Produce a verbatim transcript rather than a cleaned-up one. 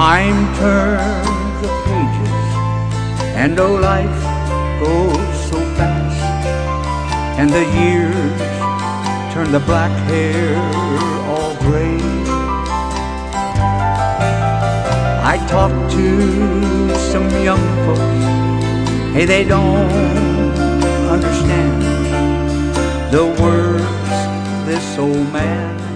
Time turns the pages, and oh, life goes so fast, and the years turn the black hair all gray. I talk to some young folks, hey, they don't understand the words this old man